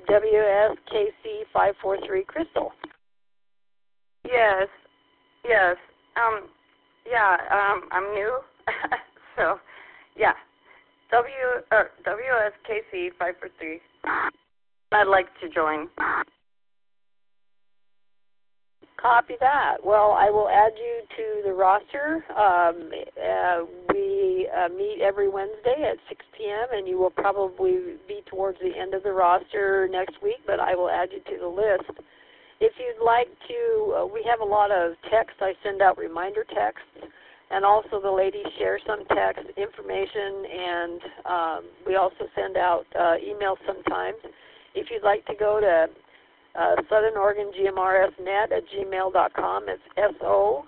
WSKC543 Crystal. Yes. Yes. I'm new. So, yeah. WSKC543. I'd like to join. Copy that. Well, I will add you to the roster. We meet every Wednesday at 6 p.m., and you will probably be towards the end of the roster next week, but I will add you to the list. If you'd like to, we have a lot of text. I send out reminder texts, and also the ladies share some text information, and we also send out emails sometimes. If you'd like to go to Southern Oregon GMRSnet at gmail.com. It's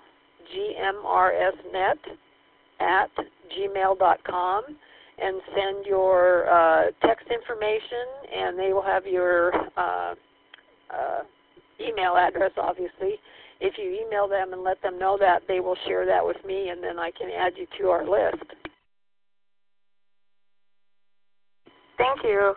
SOGMRSnet@gmail.com, and send your text information, and they will have your email address, obviously. If you email them and let them know that, they will share that with me, and then I can add you to our list. Thank you.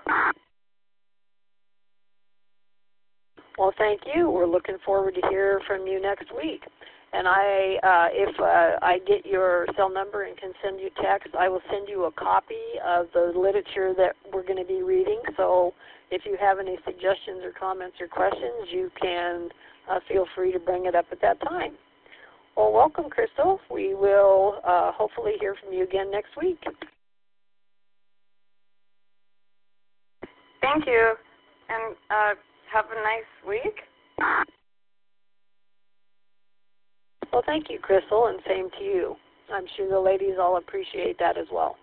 Well, thank you. We're looking forward to hear from you next week. And if I get your cell number and can send you text, I will send you a copy of the literature that we're going to be reading. So if you have any suggestions or comments or questions, you can feel free to bring it up at that time. Well, welcome, Crystal. We will hopefully hear from you again next week. Thank you. And have a nice week. Well, thank you, Crystal, and same to you. I'm sure the ladies all appreciate that as well.